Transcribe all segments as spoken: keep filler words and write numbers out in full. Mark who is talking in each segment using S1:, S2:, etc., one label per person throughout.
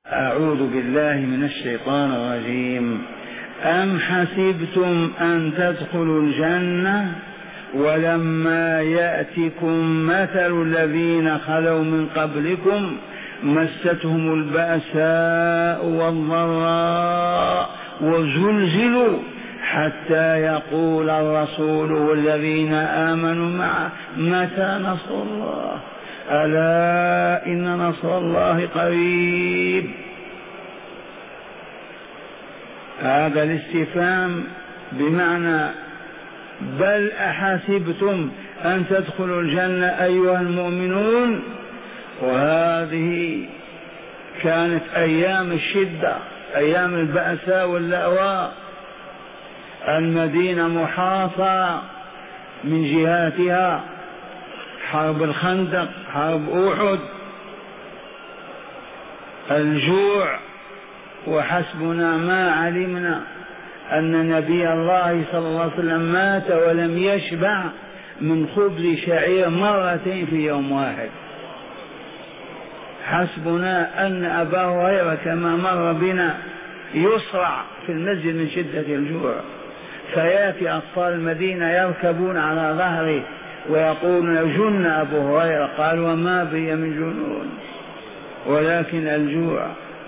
S1: أعوذ بالله من الشيطان الرجيم. أم حسبتم أن تدخلوا الجنة ولما يأتكم مثل الذين خلوا من قبلكم مستهم البأساء والضراء وزلزلوا حتى يقول الرسول والذين آمنوا معه متى نصر الله ألا إن نصر الله قريب. هذا الاستفهام بمعنى بل أحسبتم أن تدخلوا الجنة أيها المؤمنون. وهذه كانت أيام الشدة، أيام البأساء واللأواء، المدينة محاصرة من جهاتها، حرب الخندق، حرب أحد، الجوع. وحسبنا ما علمنا أن نبي الله صلى الله عليه وسلم مات ولم يشبع من خبز شعير مرتين في يوم واحد. حسبنا أن أبا هريرة كما مر بنا يصرع في المسجد من شدة الجوع، فيأتي أطفال المدينة يركبون على ظهره ويقولون جن أبو هريرة. قال وما بي من جنون ولكن الجوع.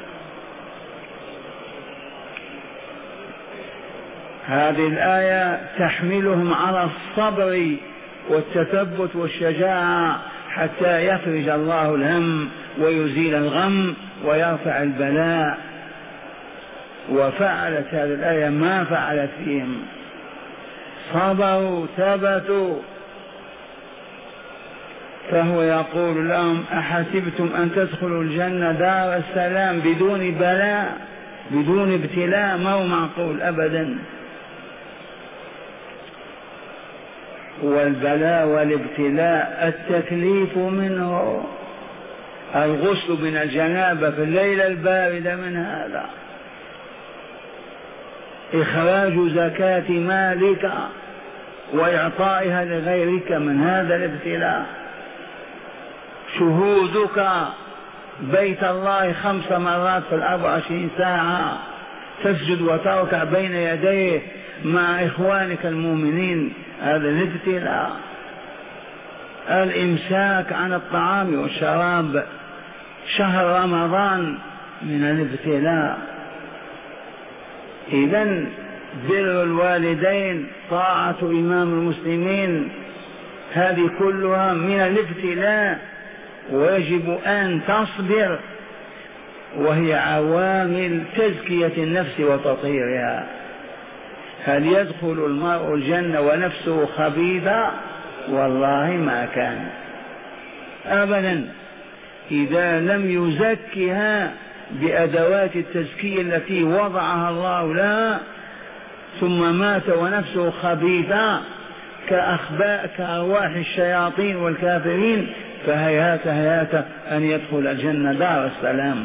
S1: هذه الآية تحملهم على الصبر والتثبت والشجاعة حتى يفرج الله الهم ويزيل الغم ويرفع البلاء. وفعلت هذه الآية ما فعلت فيهم، صبروا ثبتوا. فهو يقول لهم أحسبتم أن تدخلوا الجنة دار السلام بدون بلاء بدون ابتلاء؟ ما هو معقول أبدا. والبلاء والابتلاء التكليف منه، الغسل من الجنابة في الليلة الباردة من هذا، إخراج زكاة مالك وإعطائها لغيرك من هذا الابتلاء، شهودك بيت الله خمس مرات في الأربع وعشرين ساعة، تسجد وتركع بين يديه مع إخوانك المؤمنين، هذا الابتلاء. الإمساك عن الطعام والشراب شهر رمضان من الابتلاء. إذن بر الوالدين، طاعة إمام المسلمين، هذه كلها من الابتلاء، ويجب أن تصبر، وهي عوامل تزكية النفس وتطهيرها. هل يدخل المرء الجنة ونفسه خبيثة؟ والله ما كان أبدا، إذا لم يزكها بأدوات التزكية التي وضعها الله لها ثم مات ونفسه خبيثة كأخباء كأرواح الشياطين والكافرين، فهيهات هيهات أن يدخل الجنة دار السلام.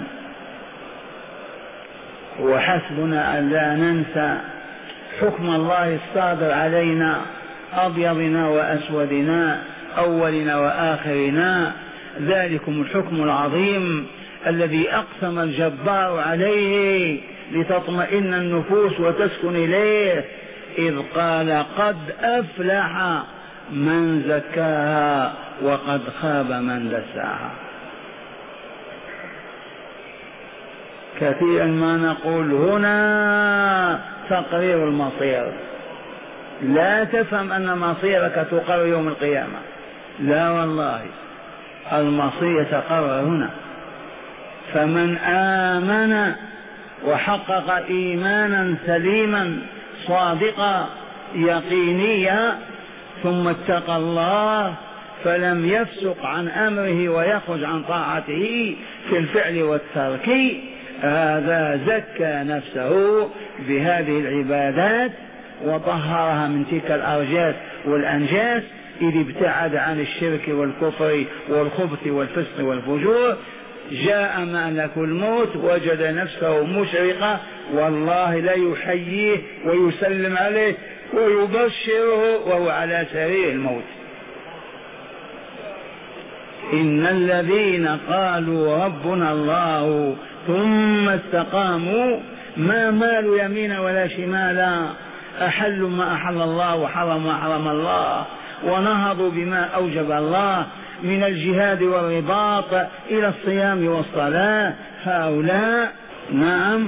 S1: وحسبنا أن لا ننسى حكم الله الصادر علينا، أبيضنا وأسودنا، أولنا وآخرنا، ذلكم الحكم العظيم الذي أقسم الجبار عليه لتطمئن النفوس وتسكن إليه، إذ قال قد أفلح من زكاها وقد خاب من دساها. كثيرا ما نقول هنا تقرير المصير، لا تفهم أن مصيرك تقرر يوم القيامة، لا والله، المصير يتقرر هنا. فمن آمن وحقق إيمانا سليما صادقا يقينيا ثم اتقى الله فلم يفسق عن أمره ويخرج عن طاعته في الفعل والترك، هذا زكى نفسه بهذه العبادات وطهرها من تلك الأرجاس والأنجاس، إذ ابتعد عن الشرك والكفر والخبث والفسق والفجور. جاء ملك الموت وجد نفسه مشرقة، والله لا يحييه ويسلم عليه ويبشره وهو على سرير الموت. إن الذين قالوا ربنا الله ثم ثم استقاموا ما مالوا يمينا ولا شمالا، أحلوا ما أحل الله وحرموا ما حرم الله، ونهضوا بما أوجب الله من الجهاد والرباط إلى الصيام والصلاة. هؤلاء نعم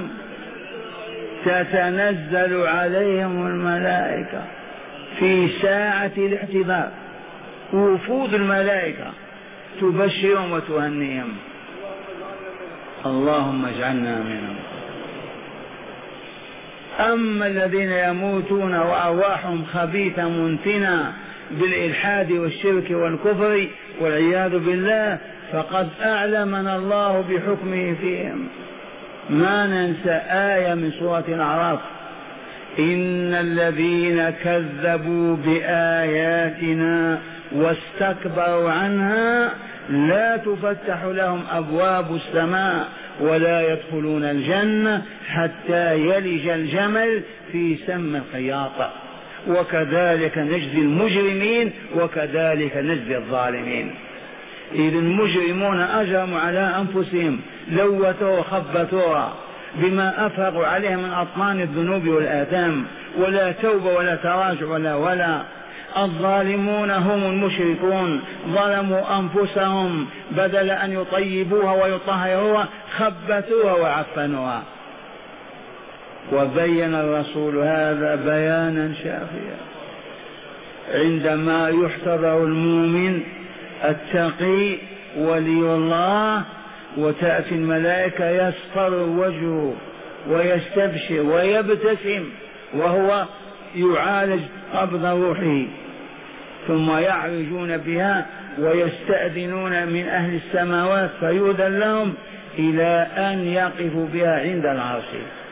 S1: تتنزل عليهم الملائكة في ساعة الاحتضار، وفود الملائكة تبشرهم وتهنيهم. اللهم اجعلنا منهم. أما الذين يموتون وأرواحهم خبيثة منتنة بالإلحاد والشرك والكفر والعياذ بالله فقد أعلمنا الله بحكمه فيهم. ما ننسى آية من سورة الأعراف: إن الذين كذبوا بآياتنا واستكبروا عنها لا تفتح لهم أبواب السماء ولا يدخلون الجنة حتى يلج الجمل في سم الخياط، وكذلك نجزي المجرمين وكذلك نجزي الظالمين. إذ المجرمون أجرموا على أنفسهم، لوتوا وخبتوا بما أفرغوا عليه من أطنان الذنوب والآثام، ولا توبة ولا تراجع ولا ولا. الظالمون هم المشركون، ظلموا أنفسهم، بدل أن يطيبوها ويطهروها خبثوها وعفنوها. وبين الرسول هذا بيانا شافيا: عندما يحتضر المؤمن التقي ولي الله وتأتي الملائكة يصفر وجهه ويستبشر ويبتسم وهو يعالج قبض روحه، ثم يعرجون بها ويستأذنون من أهل السماوات فيؤذن لهم إلى أن يقفوا بها عند العرش،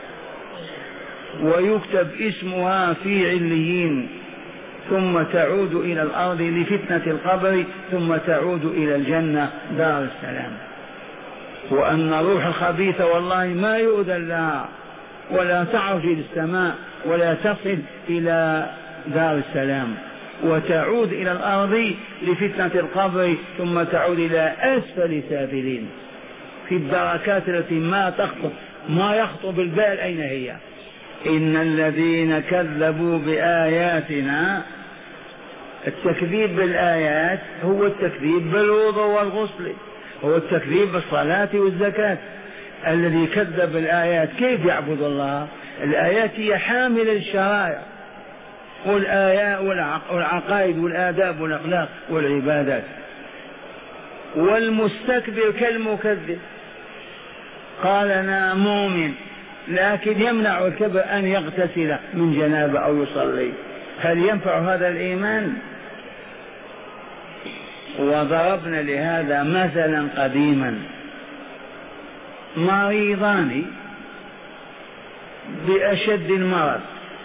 S1: ويكتب اسمها في عليين، ثم تعود إلى الأرض لفتنة القبر، ثم تعود إلى الجنة دار السلام. وأن الروح الخبيثة والله ما يؤذن لها ولا تعرج إلى السماء ولا تصل إلى دار السلام، وتعود إلى الأرض لفتنة القبر، ثم تعود إلى أسفل سافلين في الدركات التي ما تخطر ما يخطر بالبال أين هي. إن الذين كذبوا بآياتنا، التكذيب بالآيات هو التكذيب بالوضوء والغسل، هو التكذيب بالصلاة والزكاة. الذي كذب الآيات كيف يعبد الله؟ الآيات هي حاملة للشرائع والآيات والعقائد والآداب والأخلاق والعبادات. والمستكبر كالمكذب، قال أنا مؤمن لكن يمنع الكبر أن يغتسل من جنابة أو يصلي، هل ينفع هذا الإيمان؟ وضربنا لهذا مثلا قديما: مريضان بأشد المرض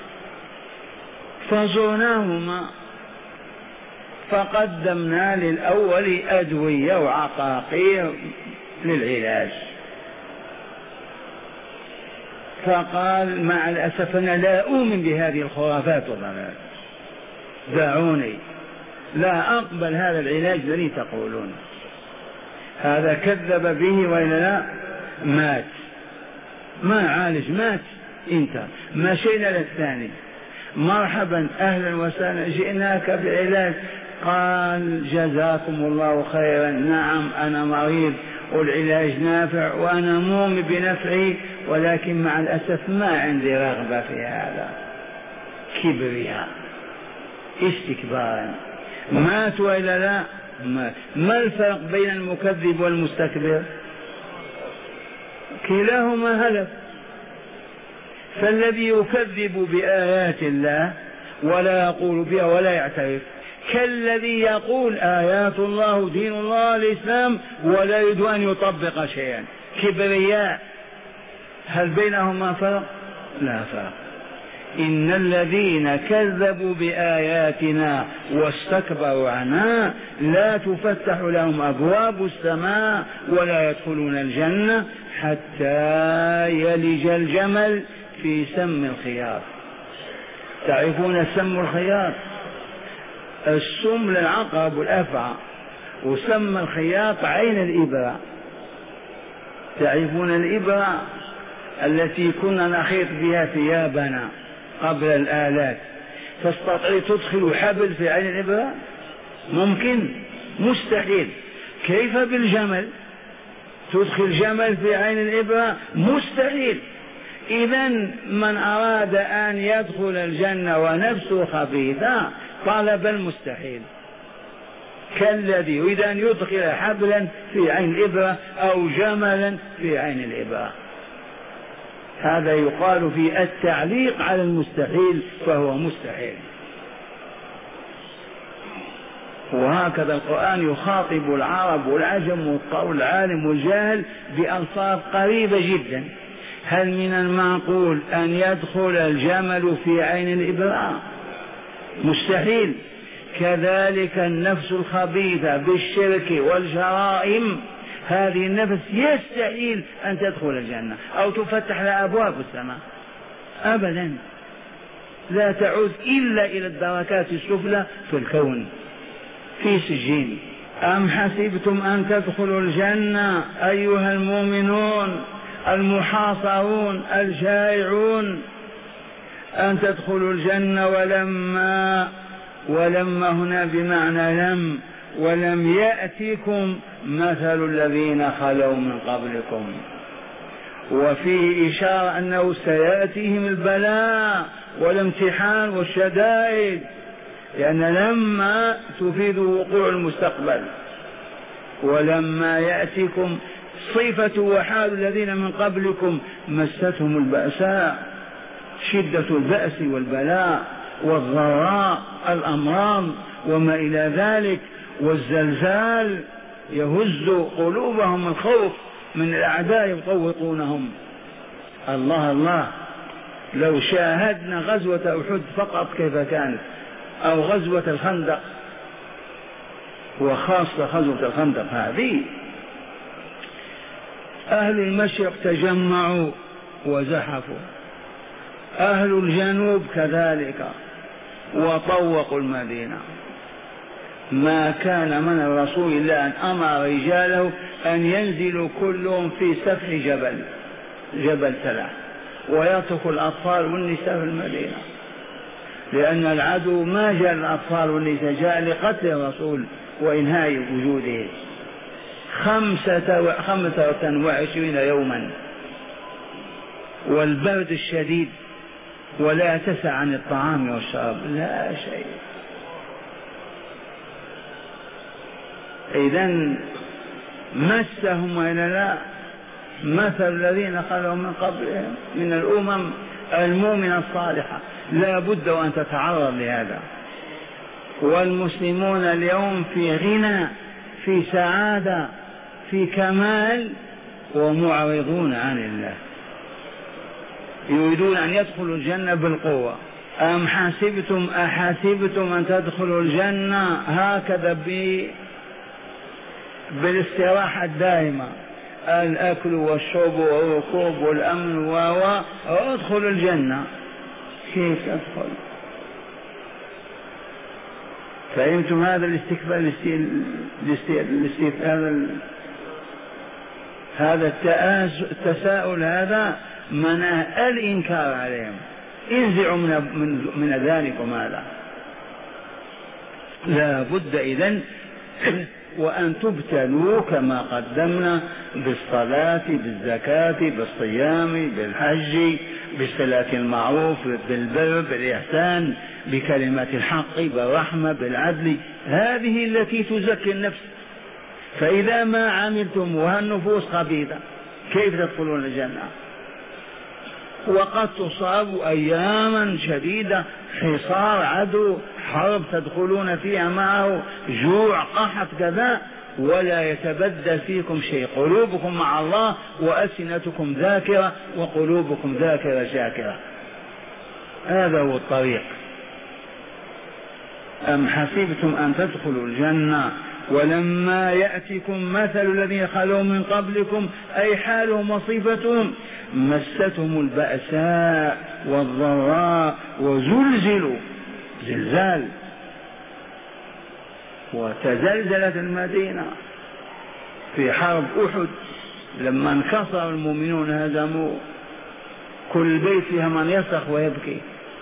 S1: فزرناهما فقدمنا للأول أدوية وعقاقير للعلاج، فقال مع الأسف أنا لا أؤمن بهذه الخرافات والضلال، دعوني لا أقبل هذا العلاج الذي تقولون. هذا كذب به وإلا لا؟ مات، ما عالج، مات، انت مشينا للثاني، مرحبا أهلا وسهلا جئناك بعلاج، قال جزاكم الله خيرا، نعم أنا مريض والعلاج نافع وأنا مؤمن بنفعه، ولكن مع الأسف ما عندي رغبة في هذا. كبرياء، استكبارا، مات وإلا لا؟ مات. ما الفرق بين المكذب والمستكبر؟ كلاهما هلك. فالذي يكذب بآيات الله ولا يقول بها ولا يعترف، كالذي يقول آيات الله دين الله الإسلام ولا يريد أن يطبق شيئا. كبرياء. هل بينهما فرق؟ لا فرق. إن الذين كذبوا بآياتنا واستكبروا عنها لا تفتح لهم أبواب السماء ولا يدخلون الجنة حتى يلج الجمل في سم الخياط. تعرفون سم الخياط؟ السم للعقرب والأفعى، وسم الخياط عين الإبرة. تعرفون الإبرة؟ التي كنا نخيط بها ثيابنا قبل الآلات، تستطيع تدخل حبل في عين الإبرة؟ ممكن؟ مستحيل. كيف بالجمل؟ تدخل جمل في عين الإبرة؟ مستحيل. إذا من أراد أن يدخل الجنة ونفسه خبيثة طلب المستحيل، كالذي يريد أن يدخل حبلا في عين الإبرة أو جملا في عين الإبرة. هذا يقال في التعليق على المستحيل، فهو مستحيل. وهكذا القرآن يخاطب العرب والعجم والعالم والجاهل بألفاظ قريبة جدا. هل من المعقول أن يدخل الجمل في عين الإبرة؟ مستحيل. كذلك النفس الخبيثة بالشرك والجرائم، هذه النفس يستحيل أن تدخل الجنة أو تفتح لها أبواب السماء أبدا، لا تعود إلا إلى الدركات السفلى في الكون في سجين. أم حسبتم أن تدخلوا الجنة أيها المؤمنون المحاصرون الجائعون، أن تدخلوا الجنة ولما ولما هنا بمعنى لم، ولم يأتكم مثل الذين خلوا من قبلكم، وفيه إشارة أنه سيأتيهم البلاء والامتحان والشدائد، لأن لما تفيد وقوع المستقبل. ولما يأتكم صفة وحال الذين من قبلكم مستهم البأساء، شدة البأس والبلاء والضراء الأمراض وما إلى ذلك، والزلزال يهز قلوبهم الخوف من الأعداء يطوقونهم. الله الله، لو شاهدنا غزوة أحد فقط كيف كانت، أو غزوة الخندق، وخاصة غزوة الخندق هذه، أهل المشرق تجمعوا وزحفوا، أهل الجنوب كذلك وطوقوا المدينة. ما كان من الرسول إلا أن أمر رجاله أن ينزلوا كلهم في سفح جبل جبل سلع، ويتركوا الأطفال والنساء في المدينة، لأن العدو ما جاء الأطفال والنساء، جاء لقتل الرسول وإنهاء وجوده. خمسة, خمسة وعشرين يوما، والبرد الشديد، ولا تسع عن الطعام والشراب، لا شيء. إذن مسهم وإلا لا مثل الذين خلوا من قبلهم من الأمم المؤمنة الصالحة، لا بد وأن تتعرض لهذا. والمسلمون اليوم في غنى، في سعادة، في كمال، ومعرضون عن الله، يريدون أن يدخلوا الجنة بالقوة. أم حسبتم أحسبتم أن تدخلوا الجنة هكذا بالاستراحة الدائمة، الأكل والشرب والركوب والأمن و ادخلوا الجنة. كيف تدخل؟ فهمتم هذا الاستكبار الاستفهام، هذا التساؤل، هذا منع الإنكار عليهم. انزعوا من, من, من ذلك وماذا؟ لا بد إذن وأن تبتلوا كما قدمنا بالصلاة بالزكاة بالصيام بالحج بالصلاة المعروف بالبر بالإحسان بكلمة الحق بالرحمة بالعدل، هذه التي تزكي النفس. فإذا ما عملتم وهالنفوس خبيثة كيف تدخلون الجنة؟ وقد تصاب أياما شديدة، حصار عدو، حرب تدخلون فيها معه، جوع قحط كذا، ولا يتبدل فيكم شيء، قلوبكم مع الله وألسنتكم ذاكرة وقلوبكم ذاكرة شاكرة. هذا هو الطريق. أم حسبتم أن تدخلوا الجنة ولما يأتكم مثل الذين خلوا من قبلكم، أي حالهم وصفتهم، مستهم البأساء والضراء وزلزلوا زلزال، وتزلزلت المدينة في حرب أحد لما انكسر المؤمنون هزموا كل بيت فيها من يصرخ ويبكي.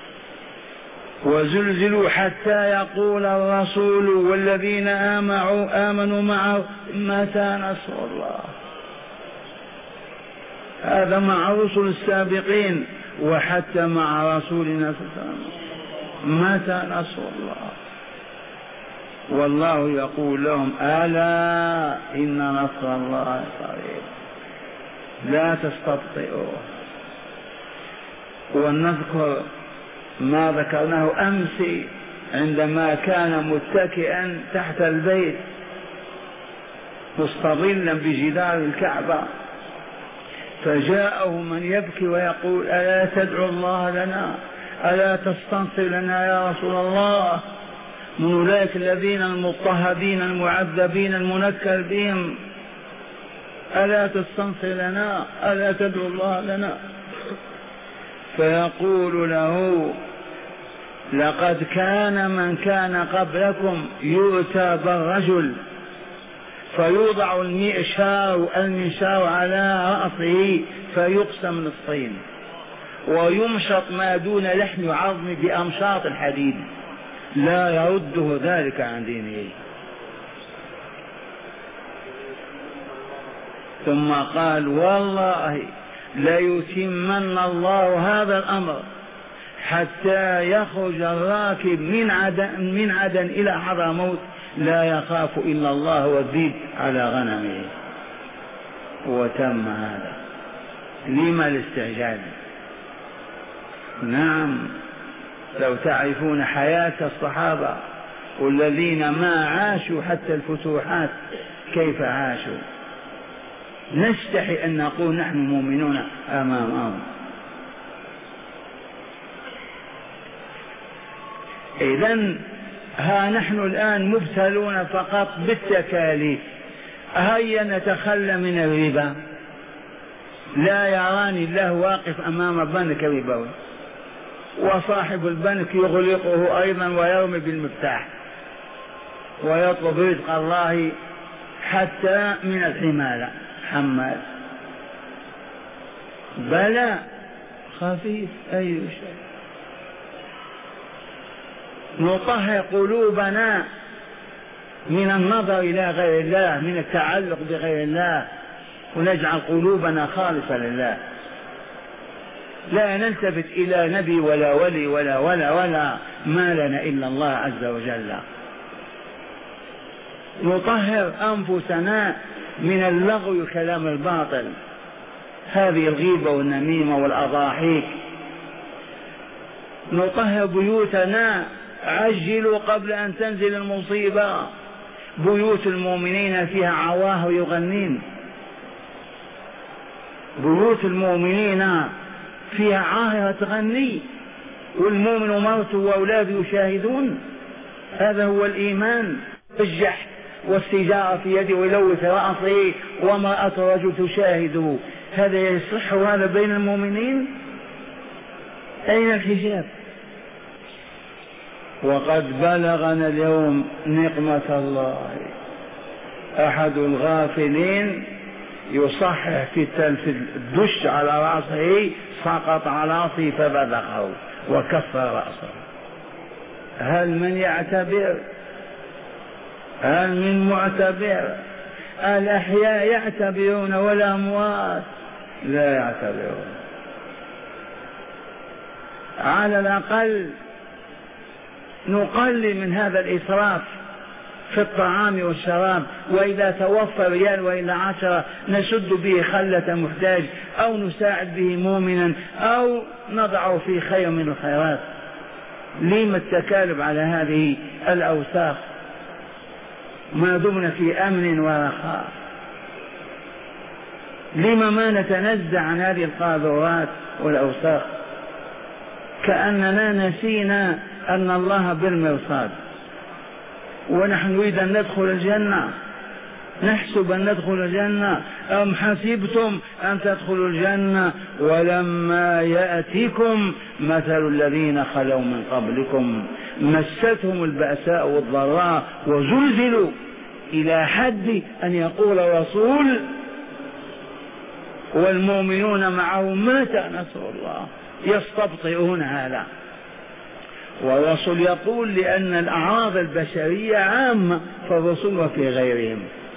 S1: وزلزلوا حتى يقول الرسول والذين آمنوا آمنوا معه متى نصر الله. هذا مع الرسل السابقين وحتى مع رسولنا صلى الله عليه وسلم متى نصر الله. والله يقول لهم ألا إن نصر الله قريب لا تستبطئوه. ونذكر ما ذكرناه أمس عندما كان متكئا تحت البيت مستظلا بجدار الكعبة، فجاءه من يبكي ويقول ألا تدعو الله لنا، ألا تستنصر لنا يا رسول الله من أولئك الذين المضطهدين المعذبين المنكر بهم، ألا تستنصر لنا، ألا تدعو الله لنا. فيقول له لقد كان من كان قبلكم يؤتى بالرجل فيوضع المئشار المنشار على رأسه فيقسم نصفين ويمشط ما دون لحم وعظم بأمشاط الحديد لا يرده ذلك عن دينه. ثم قال والله ليتمن الله هذا الأمر حتى يخرج الراكب من عدن, من عدن إلى حضرموت لا يخاف إلا الله والذئب على غنمه. وتم هذا. لما الاستعجال؟ نعم لو تعرفون حياة الصحابة والذين ما عاشوا حتى الفتوحات كيف عاشوا، نستحي أن نقول نحن مؤمنون أمامهم. إذن ها نحن الآن مبتلون فقط بالتكاليف. هيا نتخلى من الربا، لا يراني الله واقف أمام بنك ربوي وصاحب البنك يغلقه أيضا ويرمي بالمفتاح ويطلب رزق الله حتى من الحمالة حمال. بلى خفيف أي شيء. نطهر قلوبنا من النظر إلى غير الله، من التعلق بغير الله، ونجعل قلوبنا خالصة لله. لا نلتفت إلى نبي ولا ولي ولا ولا ولا ما لنا إلا الله عز وجل. نطهر أنفسنا من اللغو والكلام الباطل، هذه الغيبة والنميمة والأضاحيك. نطهر بيوتنا، عجلوا قبل أن تنزل المصيبة. بيوت المؤمنين فيها عواه ويغنين، بيوت المؤمنين فيها عاهرة تغني والمؤمن ومرته وأولاده يشاهدون. هذا هو الإيمان. الجح والسجارة في يده ويلوث رأسه وامرأة رجل تشاهده، هذا يصح هذا بين المؤمنين؟ أين الحجاب؟ وقد بلغنا اليوم نقمة الله. أحد الغافلين يصحح في الدش على رأسه، سقط على رأسه فبلغه وكسر رأسه. هل من يعتبر؟ هل من معتبر؟ الأحياء يعتبرون والأموات لا يعتبرون. على الأقل نقلل من هذا الإسراف في الطعام والشراب، وإذا توفى ريال وإلا عشرة نسد به خلة محتاج أو نساعد به مؤمنا أو نضعه في خير من الخيرات. لما التكالب على هذه الأوساخ ما دمنا في أمن ورخاء؟ لما ما نتنزع عن هذه القاذورات والأوساخ كأننا نسينا أن الله بالمرصاد ونحن نريد أن ندخل الجنة، نحسب أن ندخل الجنة. أم حسبتم أن تدخلوا الجنة ولما يأتيكم مثل الذين خلوا من قبلكم مستهم البأساء والضراء وزلزلوا إلى حد أن يقول الرسول والمؤمنون معه متى نصر الله، يستبطئون هذا. والرسول يقول لأن الأعراض البشرية عامة في الرسل وفي غيرهم.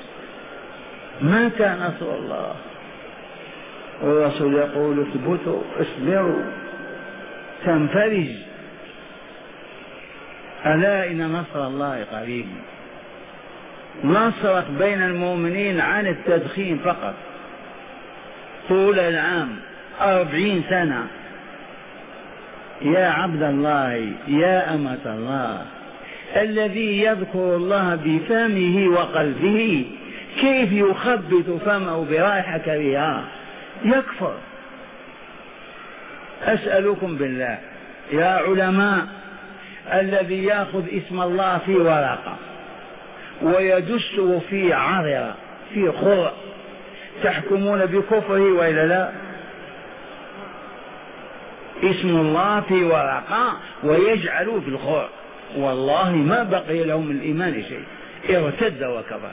S1: متى نصر الله؟ والرسول يقول اثبتوا اصبروا تنفرج، ألا إن نصر الله قريب. نصرت بين المؤمنين عن التدخين فقط طول العام أربعين سنة. يا عبد الله يا أمة الله، الذي يذكر الله بفمه وقلبه كيف يخبط فمه برائحة كريهة؟ يكفر. أسألكم بالله يا علماء، الذي يأخذ اسم الله في ورقة ويدسه في عررة في خرق، تحكمون بكفره وإلا لا؟ اسم الله في ورقة ويجعلوه في الخرق، والله ما بقي لهم من الإيمان شيء، ارتد وكفر.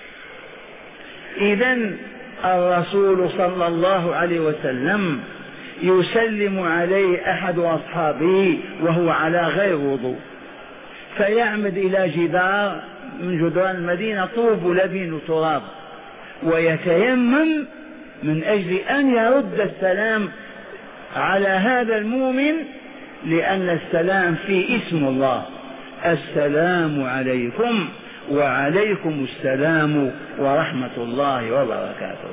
S1: إذن الرسول صلى الله عليه وسلم يسلم عليه أحد أصحابه وهو على غير وضوء، فيعمد إلى جدار من جدران المدينة طوب لبن وتراب، ويتيمم من أجل أن يرد السلام على هذا المؤمن، لأن السلام في اسم الله: السلام عليكم وعليكم السلام ورحمة الله وبركاته.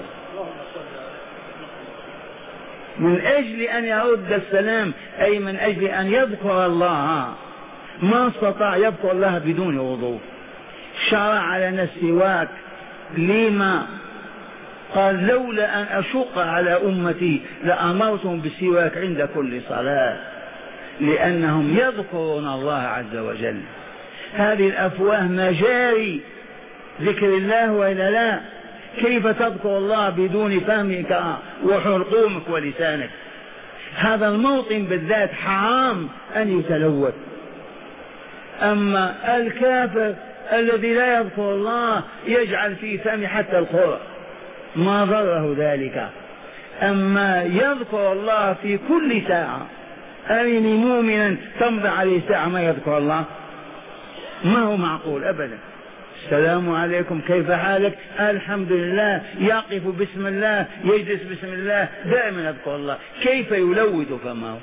S1: من أجل أن يرد السلام، أي من أجل أن يذكر الله. ما استطاع يذكر الله بدون وضوء، شرع لنا السواك. لما؟ قال لولا أن أشق على أمتي لأمرتهم بالسواك عند كل صلاة، لأنهم يذكرون الله عز وجل. هذه الأفواه مجاري ذكر الله وإلا لا؟ كيف تذكر الله بدون فمك وحلقومك ولسانك؟ هذا الموطن بالذات حرام أن يتلوث. أما الكافر الذي لا يذكر الله يجعل في فمه حتى الخرق، ما ضره ذلك. أما يذكر الله في كل ساعة، أرني مؤمنا تمضي عليه ساعة ما يذكر الله، ما هو معقول أبدا. السلام عليكم كيف حالك؟ الحمد لله. يقف بسم الله، يجلس بسم الله، دائما يذكر الله. كيف يلوث فمه؟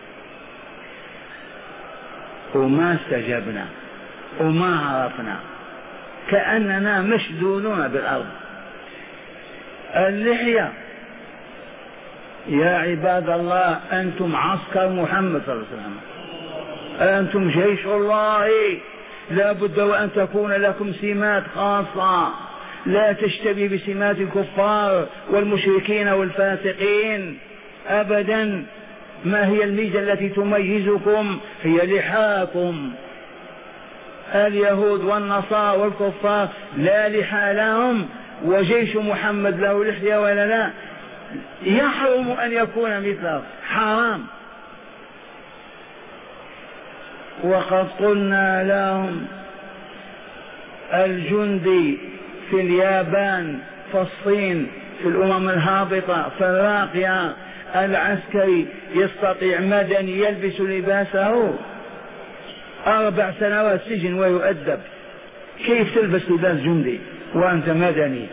S1: وما استجبنا وما عرفنا، كأننا مشدودون بالأرض. اللحية يا عباد الله، أنتم عسكر محمد صلى الله عليه وسلم، أنتم جيش الله، لا بد وأن تكون لكم سمات خاصة لا تشتبه بسمات الكفار والمشركين والفاسقين أبدا. ما هي الميزة التي تميزكم؟ هي لحاكم. اليهود والنصارى والكفار لا لحى لهم، وجيش محمد له لحية ولا لا؟ يحرم أن يكون مثله، حرام. وقد قلنا لهم الجندي في اليابان، في الصين، في الأمم الهابطة، في الراقية، العسكري يستطيع مدني يلبس لباسه أربع سنوات سجن ويؤدب. كيف تلبس لباس جندي وأنت مدني؟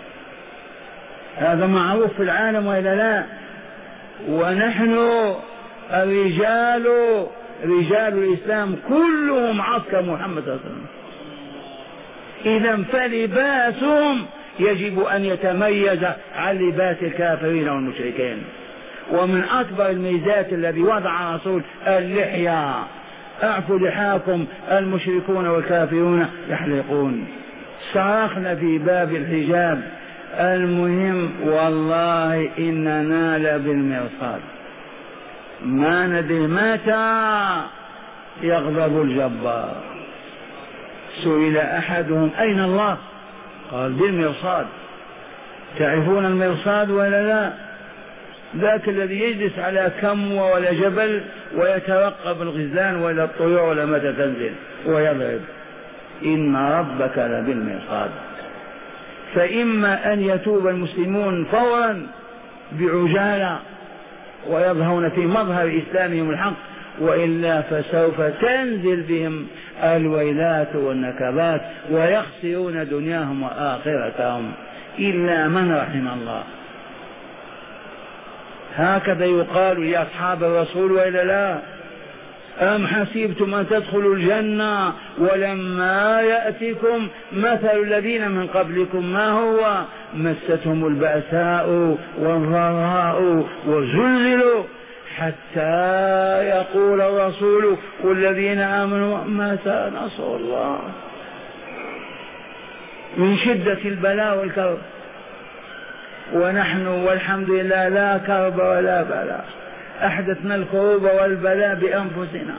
S1: هذا معروف في العالم وإلا لا؟ ونحن الرجال رجال الإسلام كلهم عسكر محمد صلى الله عليه وسلم. إذا فلباسهم يجب أن يتميز عن لباس الكافرين والمشركين. ومن أكبر الميزات الذي وضع الرسول اللحية: اعفوا لحاكم، المشركون والكافرون يحلقون. صرخنا في باب الحجاب. المهم والله إننا لبالمرصاد، ما ندري متى يغضب الجبار. سئل أحدهم أين الله؟ قال بالمرصاد. تعرفون المرصاد ولا لا؟ ذاك الذي يجلس على كموة ولا جبل ويترقب الغزلان ولا الطيور ولا متى تنزل ويضرب. إن ربك لبالمرصاد. فإما أن يتوب المسلمون فورا بعجالة ويظهرون في مظهر إسلامهم الحق، وإلا فسوف تنزل بهم الويلات والنكبات ويخسرون دنياهم وآخرتهم إلا من رحم الله. هكذا يقال لأصحاب الرسول وإلا لا؟ أم حسبتم أن تدخلوا الجنة ولما يأتكم مثل الذين من قبلكم ما هو مستهم البأساء والضراء وزلزلوا حتى يقول الرسول والذين آمنوا متى نصر الله، من شدة البلاء والكرب. ونحن والحمد لله لا كرب ولا بلاء، أحدثنا الكروب والبلاء بأنفسنا،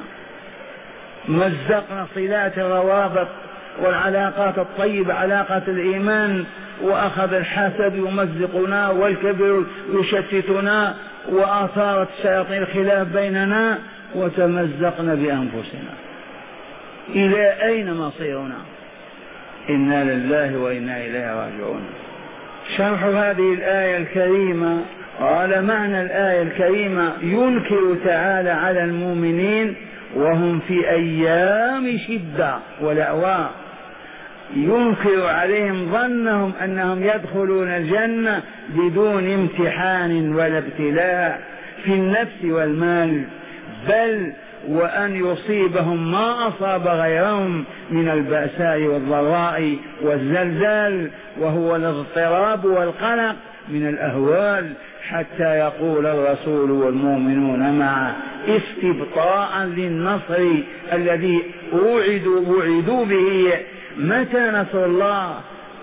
S1: مزقنا صلات الروابط والعلاقات الطيبة علاقة الإيمان، وأخذ الحسد يمزقنا والكبر يشتتنا وآثارت الشياطين الخلاف بيننا وتمزقنا بأنفسنا. إلى أين مصيرنا؟ إنا لله وإنا إليه راجعون. شرح هذه الآية الكريمة. قال معنى الآية الكريمة ينكر تعالى على المؤمنين وهم في أيام شدة ولأواء، ينكر عليهم ظنهم أنهم يدخلون الجنة بدون امتحان ولا ابتلاء في النفس والمال، بل وأن يصيبهم ما أصاب غيرهم من البأساء والضراء والزلزال، وهو الاضطراب والقلق من الأهوال، حتى يقول الرسول والمؤمنون معه استبطاء للنصر الذي وعدوا وعدوا به متى نصر الله؟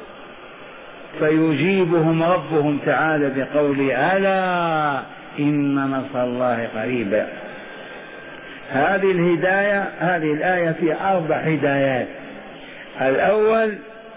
S1: فيجيبهم ربهم تعالى بقوله ألا إن نصر الله قريب. هذه الهداية هذه الآية في أربع هدايات. الأول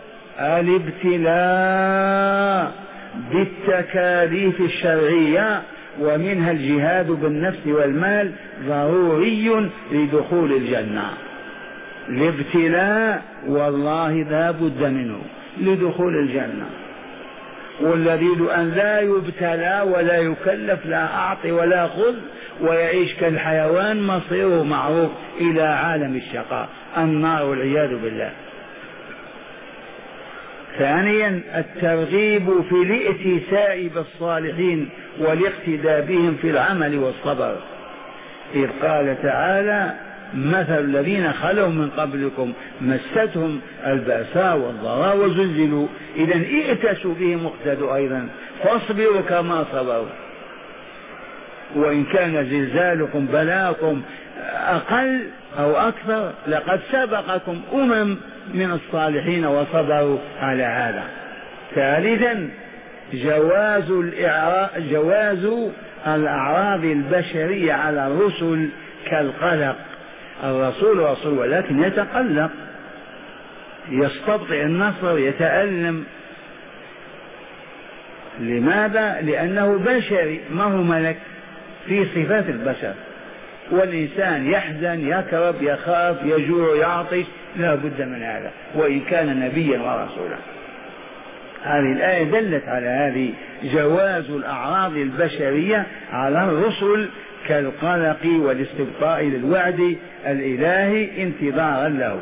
S1: الابتلاء بالتكاليف الشرعية، ومنها الجهاد بالنفس والمال ضروري لدخول الجنة. الابتلاء والله لا بد منه لدخول الجنة، والذي أن لا يبتلى ولا يكلف لا أعطي ولا خذ ويعيش كالحيوان مصيره معروف إلى عالم الشقاء النار والعياذ بالله. ثانيا الترغيب في الائتساء بالصالحين والاقتداء بهم في العمل والصبر، إذ قال تعالى مثل الذين خلوا من قبلكم مستهم البأساء والضراء وزلزلوا، إذا ائتسوا بهم واقتدوا أيضا، فاصبروا كما صبروا، وإن كان زلزالكم بلاكم أقل أو أكثر لقد سبقكم أمم من الصالحين وصبروا على هذا. ثالثا جواز الإعراض جواز الأعراض البشرية على الرسل كالقلق. الرسول رسول ولكن يتقلق، يستبطئ النصر، يتألم. لماذا؟ لأنه بشري ما هو ملك، في صفات البشر، والإنسان يحزن يكرب يخاف يجوع يعطش، لا بد من هذا وإن كان نبيا ورسولا. هذه الآية دلت على هذه جواز الأعراض البشرية على الرسل كالقلق والاستبطاء للوعد الإلهي انتظارا له.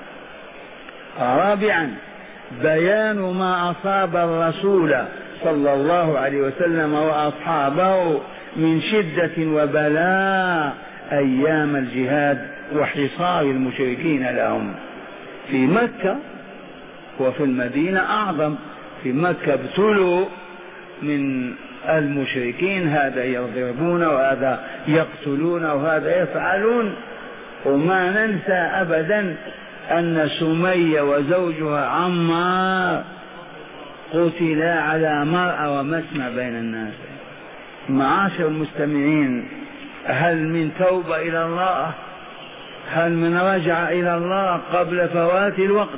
S1: رابعا بيان ما أصاب الرسول صلى الله عليه وسلم وأصحابه من شدة وبلاء أيام الجهاد وحصار المشركين لهم في مكة وفي المدينة أعظم. في مكة ابتلوا من المشركين، هذا يضربون وهذا يقتلون وهذا يفعلون. وما ننسى أبدا أن سمية وزوجها عمار قتلا على مرأى ومسمع بين الناس. معاشر المستمعين، هل من توبة إلى الله؟ هل من رجع إلى الله قبل فوات الوقت؟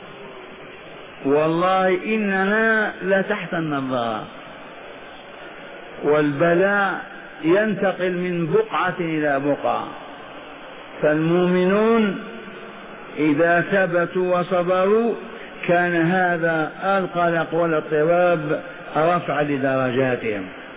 S1: والله إننا لتحت النظارة، والبلاء ينتقل من بقعة إلى بقعة. فالمؤمنون إذا ثبتوا وصبروا كان هذا القلق والاضطراب رفع لدرجاتهم.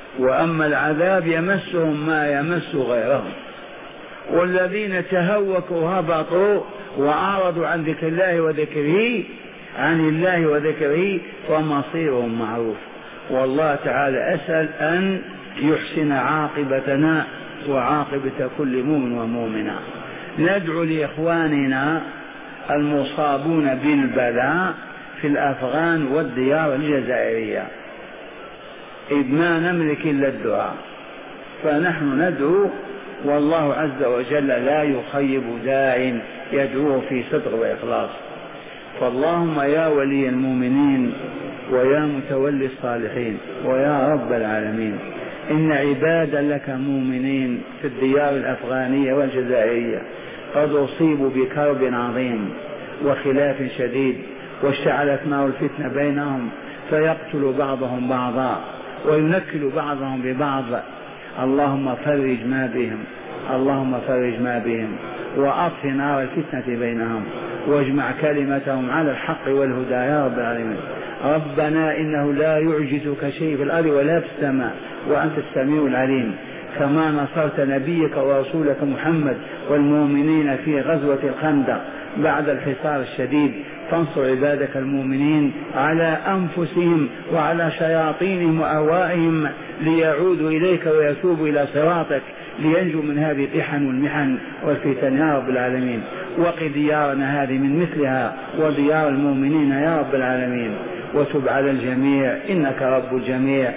S1: وأما العذاب يمسهم ما يمس غيرهم. والذين تهوكوا هبطوا وأعرضوا عن ذكر الله وذكره عن الله وذكره فمصيرهم معروف. والله تعالى أسأل أن يحسن عاقبتنا وعاقبة كل مؤمن ومؤمنة. ندعو لإخواننا المصابون بالبلاء في الأفغان والديار الجزائرية، إذ ما نملك إلا الدعاء، فنحن ندعو، والله عز وجل لا يخيب داع يدعوه في صدق وإخلاص. فاللهم يا ولي المؤمنين ويا متولي الصالحين ويا رب العالمين، إن عبادا لك مؤمنين في الديار الأفغانية والجزائرية قد أصيبوا بكرب عظيم وخلاف شديد، واشتعلت نار الفتنة بينهم فيقتل بعضهم بعضا وينكل بعضهم ببعض. اللهم فرج ما بهم، اللهم فرج ما بهم وأطفئ نار الفتنة بينهم واجمع كلمتهم على الحق والهدى يا رب العالمين. ربنا إنه لا يعجزك شيء في الأرض ولا في السماء وأنت السميع العليم. كما نصرت نبيك ورسولك محمد والمؤمنين في غزوة الخندق بعد الحصار الشديد، فانصر عبادك المؤمنين على أنفسهم وعلى شياطينهم وأهوائهم ليعودوا إليك ويتوبوا إلى صراطك لينجوا من هذه الإحن والمحن والفتن يا رب العالمين. وقِ ديارنا هذه من مثلها وديار المؤمنين يا رب العالمين، وتب على الجميع إنك رب الجميع